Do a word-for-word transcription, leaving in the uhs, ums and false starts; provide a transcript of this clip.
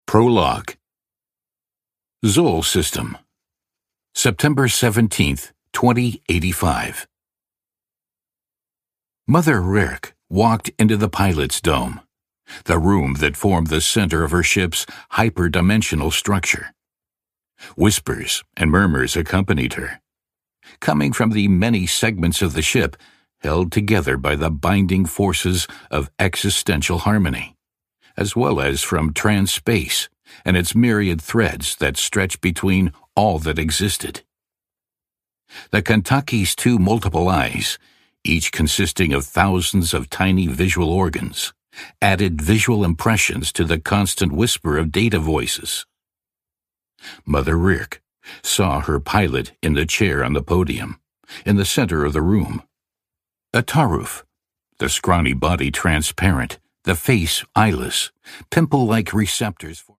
Prologue. Zoll System, September seventeenth, twenty eighty-five. Mother Rirk walked into the pilot's dome, the room that formed the center of her ship's hyperdimensional structure. Whispers and murmurs accompanied her, coming from the many segments of the ship held together by the binding forces of existential harmony, as well as from trans-space and its myriad threads that stretch between all that existed. The Kentucky's two multiple eyes, each consisting of thousands of tiny visual organs, added visual impressions to the constant whisper of data voices. Mother Rirk saw her pilot in the chair on the podium, in the center of the room. A Taruf, the scrawny body transparent, the face eyeless, pimple-like receptors for